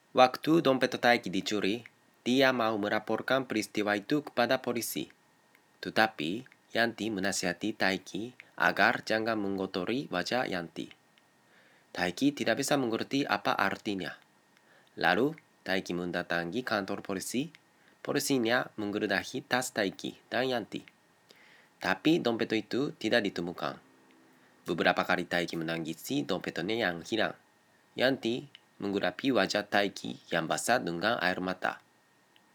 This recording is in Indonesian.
Waktu dompet Taiki dicuri, dia mau melaporkan peristiwa itu kepada polisi. Tetapi, Yanti menasihati Taiki agar jangan mengotori wajah Yanti. Taiki tidak bisa mengerti apa artinya. Lalu, Taiki mendatangi kantor polisi. Polisinya menggeledah tas Taiki dan Yanti. Tapi dompet itu tidak ditemukan. Beberapa kali Taiki menangisi dompetnya yang hilang. Yanti menggurapi wajah Taiki yang basah dengan air mata.